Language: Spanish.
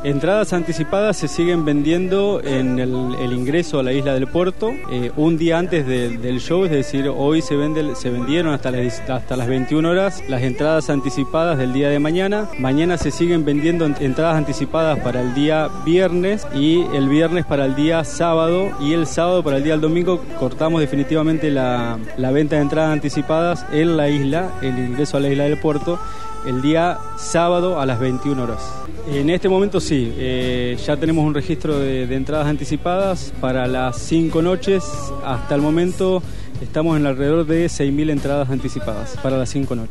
Entradas anticipadas se siguen vendiendo en el ingreso a la isla del Puerto, un día antes del show, es decir, hoy se vendieron hasta las 21 horas las entradas anticipadas del día de mañana. Mañana se siguen vendiendo entradas anticipadas para el día viernes y el viernes para el día sábado, y el sábado para el día del domingo cortamos definitivamente la venta de entradas anticipadas en la isla, el ingreso a la isla del Puerto, el día sábado a las 21 horas. En este momento sí, ya tenemos un registro de entradas anticipadas para las 5 noches. Hasta el momento estamos en alrededor de 6.000 entradas anticipadas para las 5 noches.